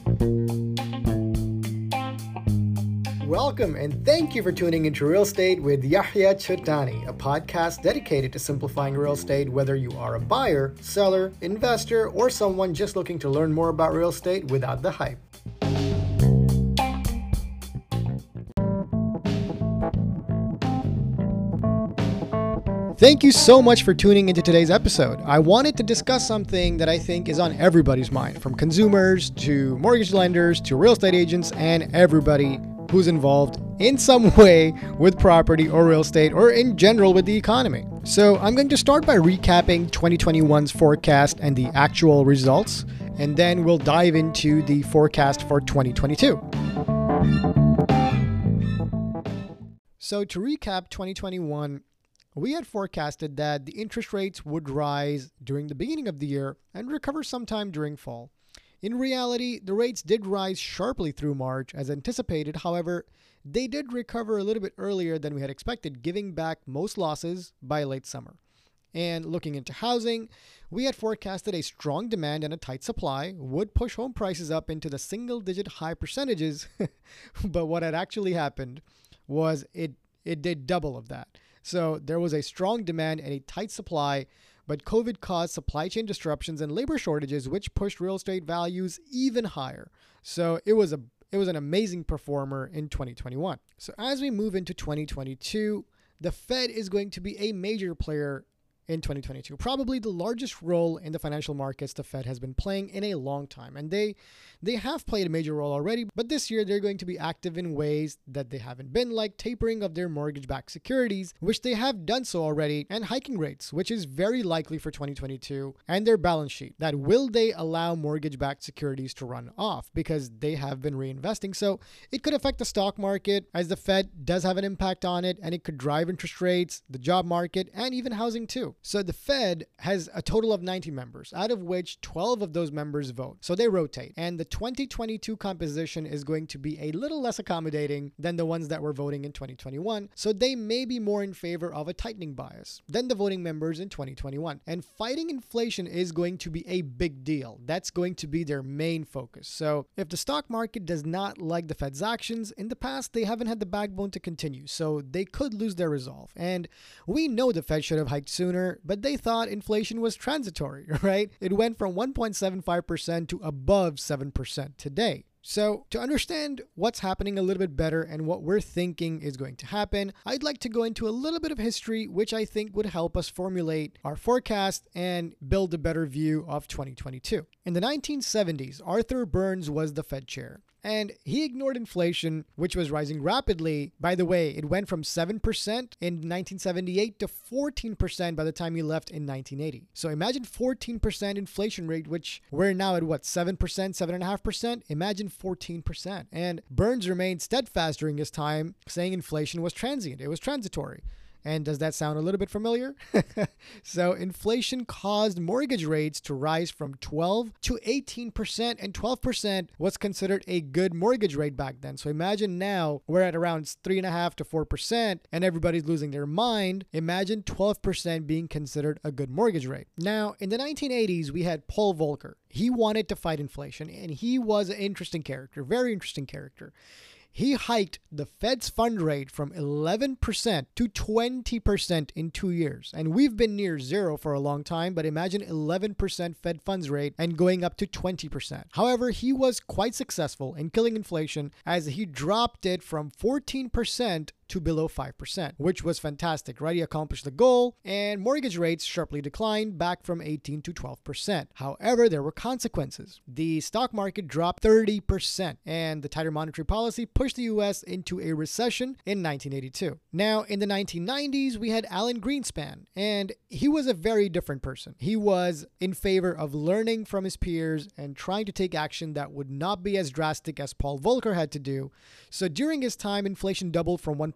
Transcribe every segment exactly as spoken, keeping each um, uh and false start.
Welcome and thank you for tuning into Real Estate with Yahya Chutani, a podcast dedicated to simplifying real estate, whether you are a buyer, seller, investor, or someone just looking to learn more about real estate without the hype. Thank you so much for tuning into today's episode. I wanted to discuss something that I think is on everybody's mind, from consumers to mortgage lenders to real estate agents and everybody who's involved in some way with property or real estate or in general with the economy. So I'm going to start by recapping twenty twenty-one's forecast and the actual results, and then we'll dive into the forecast for twenty twenty-two. So to recap twenty twenty-one, we had forecasted that the interest rates would rise during the beginning of the year and recover sometime during fall. In reality, the rates did rise sharply through March as anticipated. However, they did recover a little bit earlier than we had expected, giving back most losses by late summer. And looking into housing, we had forecasted a strong demand and a tight supply would push home prices up into the single-digit high percentages. But what had actually happened was it, it did double of that. So there was a strong demand and a tight supply, but COVID caused supply chain disruptions and labor shortages, which pushed real estate values even higher. So it was a it was an amazing performer in twenty twenty-one. So as we move into twenty twenty-two, the Fed is going to be a major player in twenty twenty-two, probably the largest role in the financial markets the Fed has been playing in a long time. And they they have played a major role already, but this year they're going to be active in ways that they haven't been, like tapering of their mortgage-backed securities, which they have done so already, and hiking rates, which is very likely for twenty twenty-two, and their balance sheet. That will they allow mortgage-backed securities to run off, because they have been reinvesting. So it could affect the stock market, as the Fed does have an impact on it, and it could drive interest rates, the job market, and even housing too. So the Fed has a total of ninety members, out of which twelve of those members vote. So they rotate. And the twenty twenty-two composition is going to be a little less accommodating than the ones that were voting in twenty twenty-one. So they may be more in favor of a tightening bias than the voting members in twenty twenty-one. And fighting inflation is going to be a big deal. That's going to be their main focus. So if the stock market does not like the Fed's actions, in the past, they haven't had the backbone to continue. So they could lose their resolve. And we know the Fed should have hiked sooner, but they thought inflation was transitory, right? It went from one point seven five percent to above seven percent today. So to understand what's happening a little bit better and what we're thinking is going to happen, I'd like to go into a little bit of history, which I think would help us formulate our forecast and build a better view of twenty twenty-two. In the nineteen seventies, Arthur Burns was the Fed chair. And he ignored inflation, which was rising rapidly. By the way, it went from seven percent in nineteen seventy-eight to fourteen percent by the time he left in nineteen eighty. So imagine fourteen percent inflation rate, which we're now at what, seven percent, seven point five percent? Imagine fourteen percent. And Burns remained steadfast during his time, saying inflation was transient. It was transitory. And does that sound a little bit familiar? So inflation caused mortgage rates to rise from twelve to eighteen percent, and twelve percent was considered a good mortgage rate back then. So imagine now we're at around three point five to four percent and everybody's losing their mind. Imagine twelve percent being considered a good mortgage rate. Now, in the nineteen eighties, we had Paul Volcker. He wanted to fight inflation, and he was an interesting character, very interesting character. He hiked the Fed's fund rate from eleven percent to twenty percent in two years. And we've been near zero for a long time, but imagine eleven percent Fed funds rate and going up to twenty percent. However, he was quite successful in killing inflation, as he dropped it from fourteen percent to below five percent, which was fantastic, right? He accomplished the goal, and mortgage rates sharply declined back from eighteen to twelve percent. However, there were consequences. The stock market dropped thirty percent, and the tighter monetary policy pushed the U S into a recession in nineteen eighty-two. Now, in the nineteen nineties, we had Alan Greenspan, and he was a very different person. He was in favor of learning from his peers and trying to take action that would not be as drastic as Paul Volcker had to do. So during his time, inflation doubled from one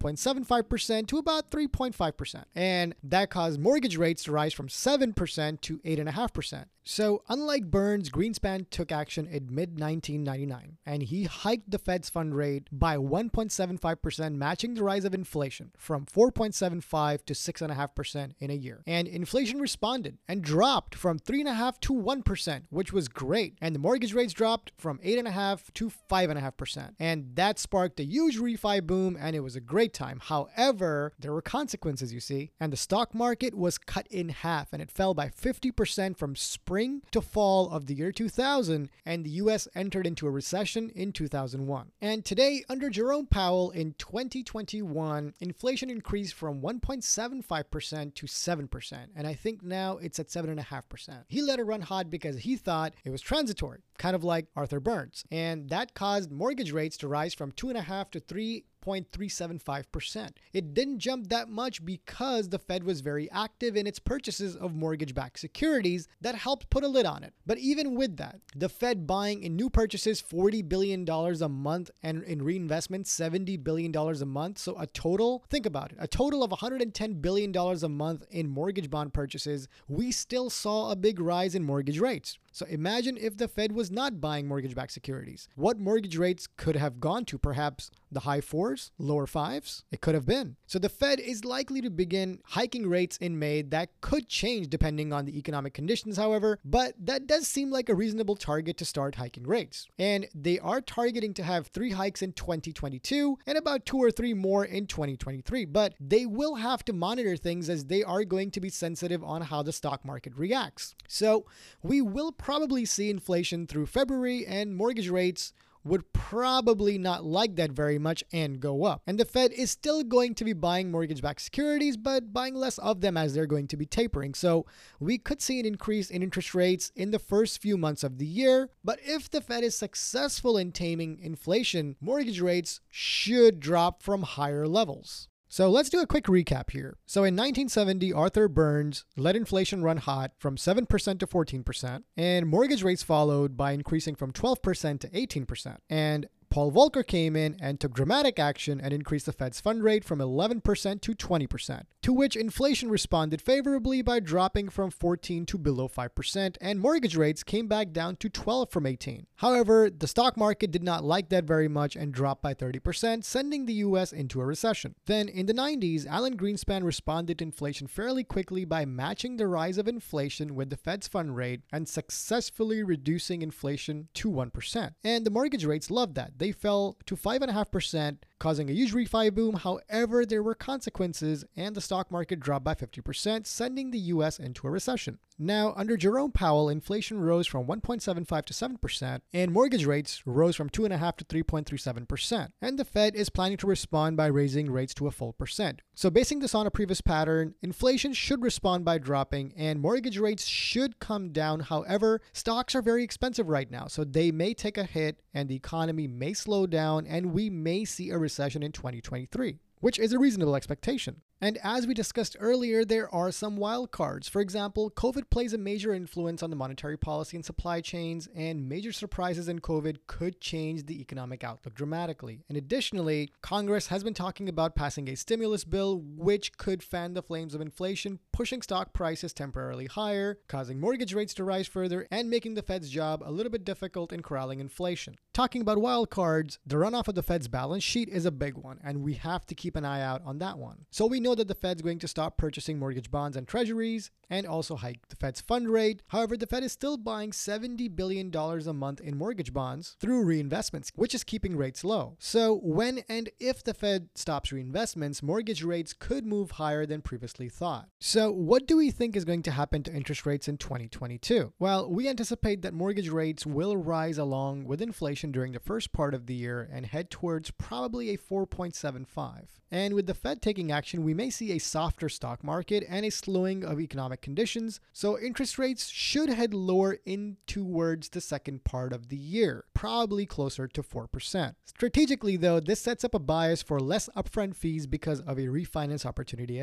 point seven five percent to about three point five percent. And that caused mortgage rates to rise from seven percent to eight point five percent. So unlike Burns, Greenspan took action in mid nineteen ninety-nine, and he hiked the Fed's fund rate by one point seven five percent, matching the rise of inflation from four point seven five to six point five percent in a year. And inflation responded and dropped from three point five to one percent, which was great. And the mortgage rates dropped from eight point five to five point five percent. And that sparked a huge refi boom, and it was a great time. However, there were consequences, you see, and the stock market was cut in half, and it fell by fifty percent from spring to fall of the year two thousand, and the U S entered into a recession in two thousand one. And today, under Jerome Powell in twenty twenty-one, inflation increased from one point seven five percent to seven percent, and I think now it's at seven point five percent. He let it run hot because he thought it was transitory, kind of like Arthur Burns, and that caused mortgage rates to rise from two point five to three point three seven five percent. It didn't jump that much because the Fed was very active in its purchases of mortgage-backed securities that helped put a lid on it. But even with that, the Fed buying in new purchases forty billion dollars a month and in reinvestment seventy billion dollars a month, so a total, think about it, a total of one hundred ten billion dollars a month in mortgage bond purchases, we still saw a big rise in mortgage rates. So imagine if the Fed was not buying mortgage-backed securities. What mortgage rates could have gone to? Perhaps the high fours, lower fives? It could have been. So the Fed is likely to begin hiking rates in May. That could change depending on the economic conditions, however, but that does seem like a reasonable target to start hiking rates. And they are targeting to have three hikes in twenty twenty-two and about two or three more in twenty twenty-three, but they will have to monitor things as they are going to be sensitive on how the stock market reacts. So we will probably see inflation through February, and mortgage rates would probably not like that very much and go up. And the Fed is still going to be buying mortgage-backed securities, but buying less of them as they're going to be tapering. So we could see an increase in interest rates in the first few months of the year. But if the Fed is successful in taming inflation, mortgage rates should drop from higher levels. So let's do a quick recap here. So in nineteen seventy, Arthur Burns let inflation run hot from seven percent to fourteen percent, and mortgage rates followed by increasing from twelve percent to eighteen percent. And Paul Volcker came in and took dramatic action and increased the Fed's fund rate from eleven percent to twenty percent, to which inflation responded favorably by dropping from fourteen to below five percent, and mortgage rates came back down to twelve from eighteen. However, the stock market did not like that very much and dropped by thirty percent, sending the U S into a recession. Then in the nineties, Alan Greenspan responded to inflation fairly quickly by matching the rise of inflation with the Fed's fund rate and successfully reducing inflation to one percent. And the mortgage rates loved that. They fell to five point five percent, causing a huge refi boom. However, there were consequences, and the stock market dropped by fifty percent, sending the U S into a recession. Now, under Jerome Powell, inflation rose from one point seven five to seven percent, and mortgage rates rose from two point five to three point three seven percent. And the Fed is planning to respond by raising rates to a full percent. So basing this on a previous pattern, inflation should respond by dropping, and mortgage rates should come down. However, stocks are very expensive right now, so they may take a hit, and the economy may slow down, and we may see a recession in twenty twenty-three, which is a reasonable expectation. And as we discussed earlier, there are some wild cards. For example, COVID plays a major influence on the monetary policy and supply chains, and major surprises in COVID could change the economic outlook dramatically. And additionally, Congress has been talking about passing a stimulus bill, which could fan the flames of inflation, pushing stock prices temporarily higher, causing mortgage rates to rise further, and making the Fed's job a little bit difficult in corralling inflation. Talking about wild cards, the runoff of the Fed's balance sheet is a big one, and we have to keep an eye out on that one. So we know that the Fed's going to stop purchasing mortgage bonds and treasuries and also hike the Fed's fund rate. However, the Fed is still buying seventy billion dollars a month in mortgage bonds through reinvestments, which is keeping rates low. So when and if the Fed stops reinvestments, mortgage rates could move higher than previously thought. So what do we think is going to happen to interest rates in twenty twenty-two? Well, we anticipate that mortgage rates will rise along with inflation during the first part of the year and head towards probably a four point seven five. And with the Fed taking action, we may see a softer stock market and a slowing of economic conditions, so interest rates should head lower in towards the second part of the year, probably closer to four percent. Strategically though, this sets up a bias for less upfront fees because of a refinance opportunity ahead.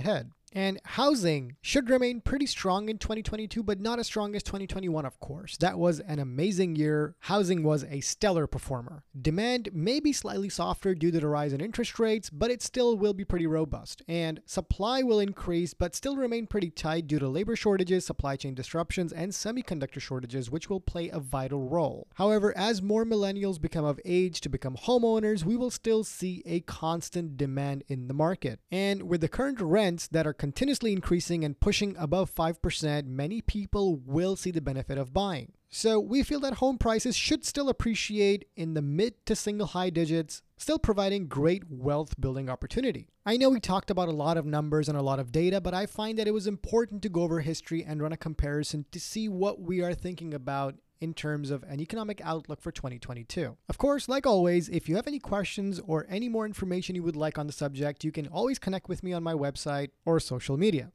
And housing should remain pretty strong in twenty twenty-two, but not as strong as twenty twenty-one, of course. That was an amazing year. Housing was a stellar performer. Demand may be slightly softer due to the rise in interest rates, but it still will be pretty robust. And supply will increase, but still remain pretty tight due to labor shortages, supply chain disruptions, and semiconductor shortages, which will play a vital role. However, as more millennials become of age to become homeowners, we will still see a constant demand in the market. And with the current rents that are continuously increasing and pushing above five percent, many people will see the benefit of buying. So we feel that home prices should still appreciate in the mid to single high digits, still providing great wealth building opportunity. I know we talked about a lot of numbers and a lot of data, but I find that it was important to go over history and run a comparison to see what we are thinking about in terms of an economic outlook for twenty twenty-two. Of course, like always, if you have any questions or any more information you would like on the subject, you can always connect with me on my website or social media.